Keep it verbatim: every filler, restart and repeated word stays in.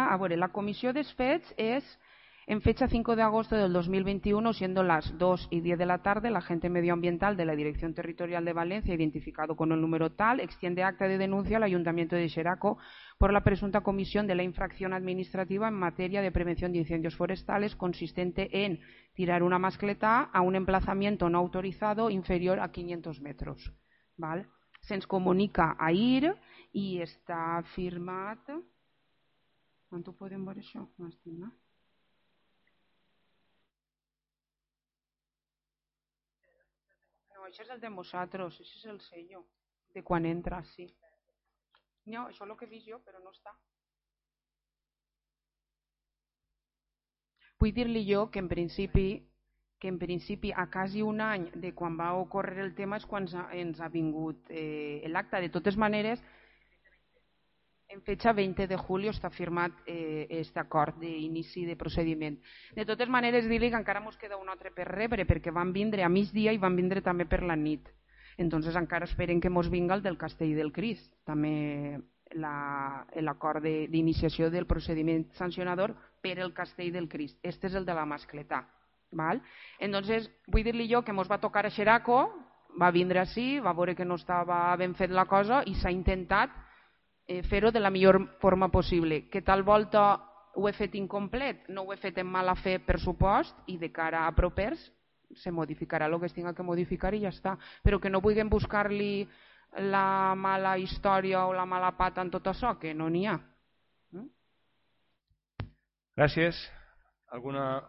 a ver, la comisión de fets es en fecha cinco de agosto del dos mil veintiuno, siendo las dos y diez de la tarde, el agente medioambiental de la Dirección Territorial de Valencia, identificado con el número tal, extiende acta de denuncia al Ayuntamiento de Xeraco por la presunta comisión de la infracción administrativa en materia de prevención de incendios forestales consistente en tirar una mascleta a un emplazamiento no autorizado inferior a quinientos metros. ¿Val? Se'ns comunica ahir i està firmat... On ho podem veure això? M'estima? No, això és el de vosaltres, això és el sello de quan entra, sí. No, això és el que he vist jo, però no està. Vull dir-li jo que en principi que en principi a quasi un any de quan va ocórrer el tema és quan ens ha vingut eh, l'acte. De totes maneres, en fecha veinte de julio està firmat eh, este acord d'inici de procediment. De totes maneres, dir-li que encara ens queda un altre per rebre, perquè van vindre a migdia i van vindre també per la nit. Entonces encara esperen que ens vinga el del Castell del Crist, també l'acord d'iniciació del procediment sancionador per el Castell del Crist. Este és el de la mascletà. Val? Entonces, vull dir-li jo que ens va tocar a Xeraco, va vindre així, va veure que no estava ben fet la cosa i s'ha intentat eh, fer-ho de la millor forma possible. Que tal volta ho he fet incomplet, no ho he fet en mala fe per supost i de cara a propers se modificarà el que es tinga que modificar i ja està. Però que no vulguem buscar-li la mala història o la mala pata en tot això, que no n'hi ha. Gràcies. Alguna